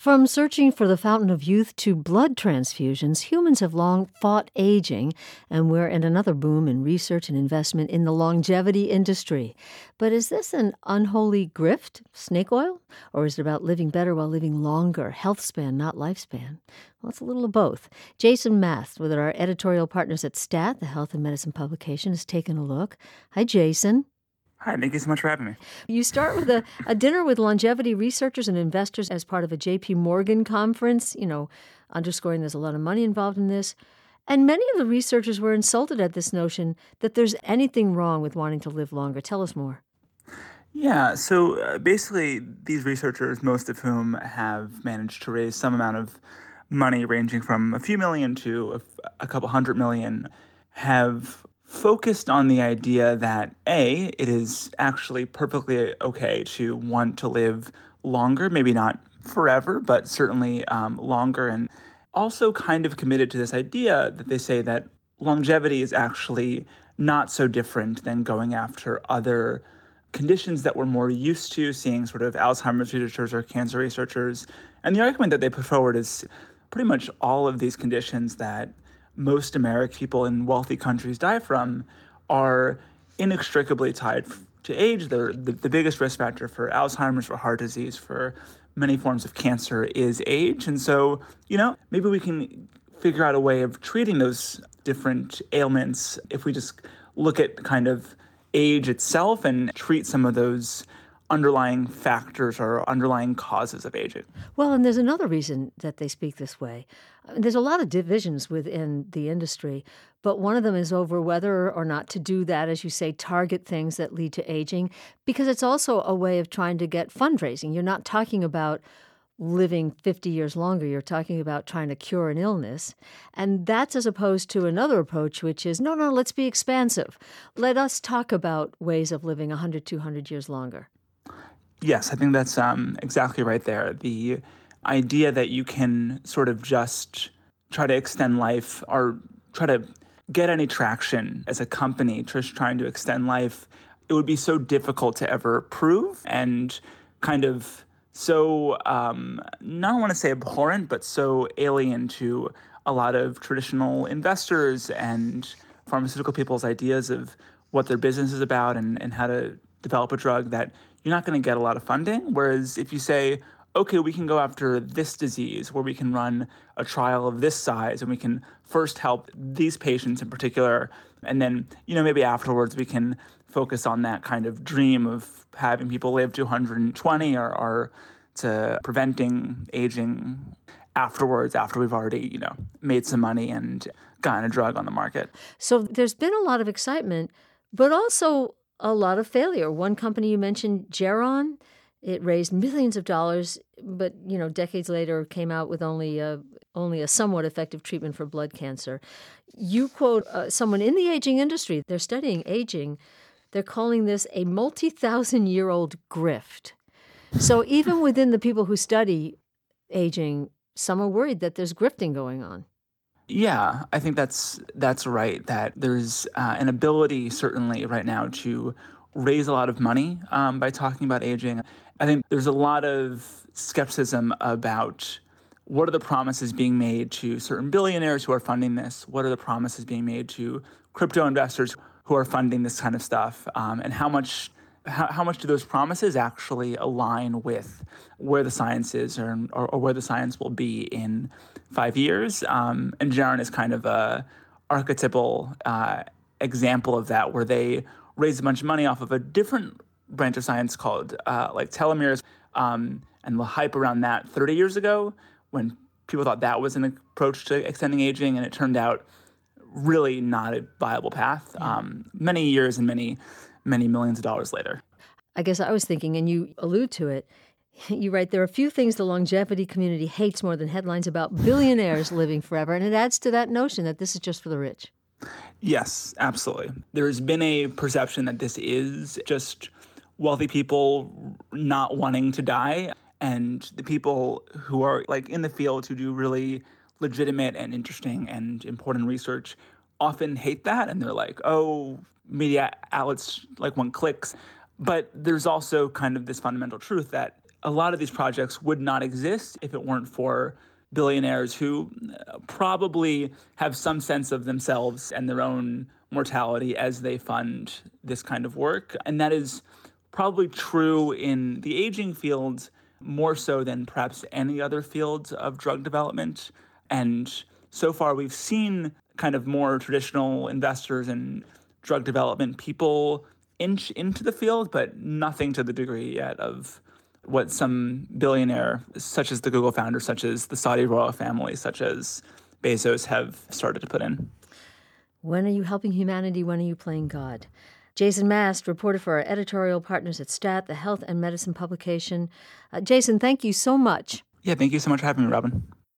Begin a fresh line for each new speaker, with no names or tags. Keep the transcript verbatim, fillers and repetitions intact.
From searching for the fountain of youth to blood transfusions, humans have long fought aging, and we're in another boom in research and investment in the longevity industry. But is this an unholy grift, snake oil? Or is it about living better while living longer, health span, not lifespan? Well, it's a little of both. Jason Mast, with our editorial partners at STAT, the health and medicine publication, has taken a look. Hi, Jason.
Hi, thank you so much for having me.
You start with a, a dinner with longevity researchers and investors as part of a J P Morgan conference, you know, underscoring there's a lot of money involved in this. And many of the researchers were insulted at this notion that there's anything wrong with wanting to live longer. Tell us more.
Yeah, so uh, basically, these researchers, most of whom have managed to raise some amount of money ranging from a few million to a, a couple hundred million, have focused on the idea that, A, it is actually perfectly okay to want to live longer, maybe not forever, but certainly um, longer, and also kind of committed to this idea that they say that longevity is actually not so different than going after other conditions that we're more used to seeing, sort of Alzheimer's researchers or cancer researchers. And the argument that they put forward is pretty much all of these conditions that most American people in wealthy countries die from are inextricably tied to age. They're, the, the biggest risk factor for Alzheimer's, for heart disease, for many forms of cancer is age. And so, you know, maybe we can figure out a way of treating those different ailments if we just look at kind of age itself and treat some of those underlying factors or underlying causes of aging.
Well, and there's another reason that they speak this way. There's a lot of divisions within the industry, but one of them is over whether or not to do that, as you say, target things that lead to aging, because it's also a way of trying to get fundraising. You're not talking about living fifty years longer. You're talking about trying to cure an illness. And that's as opposed to another approach, which is, no, no, let's be expansive. Let us talk about ways of living one hundred, two hundred years longer.
Yes, I think that's um, exactly right there. The idea that you can sort of just try to extend life or try to get any traction as a company just trying to extend life, it would be so difficult to ever prove and kind of so, um, not want to say abhorrent, but so alien to a lot of traditional investors and pharmaceutical people's ideas of what their business is about and, and how to develop a drug that you're not going to get a lot of funding. Whereas if you say, okay, we can go after this disease where we can run a trial of this size and we can first help these patients in particular. And then, you know, maybe afterwards we can focus on that kind of dream of having people live to one hundred twenty or, or to preventing aging afterwards, after we've already, you know, made some money and gotten a drug on the market.
So there's been a lot of excitement, but also a lot of failure. One company you mentioned, Geron, it raised millions of dollars, but, you know, decades later came out with only a, only a somewhat effective treatment for blood cancer. You quote uh, someone in the aging industry, they're studying aging, they're calling this a multi-thousand-year-old grift. So even within the people who study aging, some are worried that there's grifting going on.
Yeah, I think that's that's right, that there's uh, an ability certainly right now to raise a lot of money um, by talking about aging. I think there's a lot of skepticism about what are the promises being made to certain billionaires who are funding this? What are the promises being made to crypto investors who are funding this kind of stuff? Um, and how much how, how much do those promises actually align with where the science is or, or, or where the science will be in five years? Um, and Geron is kind of a archetypal uh, example of that, where they raised a bunch of money off of a different branch of science called uh, like telomeres, um, and the hype around that thirty years ago when people thought that was an approach to extending aging, and it turned out really not a viable path. Um, many years and many, many millions of dollars later.
I guess I was thinking, and you allude to it, you write, there are a few things the longevity community hates more than headlines about billionaires living forever, and it adds to that notion that this is just for the rich.
Yes, absolutely. There's been a perception that this is just wealthy people not wanting to die, and the people who are like in the field who do really legitimate and interesting and important research often hate that, and they're like, oh, media outlets like want clicks. But there's also kind of this fundamental truth that a lot of these projects would not exist if it weren't for billionaires who probably have some sense of themselves and their own mortality as they fund this kind of work. And that is probably true in the aging field more so than perhaps any other field of drug development. And so far, we've seen kind of more traditional investors and drug development people inch into the field, but nothing to the degree yet of what some billionaire, such as the Google founder, such as the Saudi royal family, such as Bezos, have started to put in.
When are you helping humanity? When are you playing God? Jason Mast, reporter for our editorial partners at Stat, the health and medicine publication. Uh, Jason, thank you so much.
Yeah, thank you so much for having me, Robin.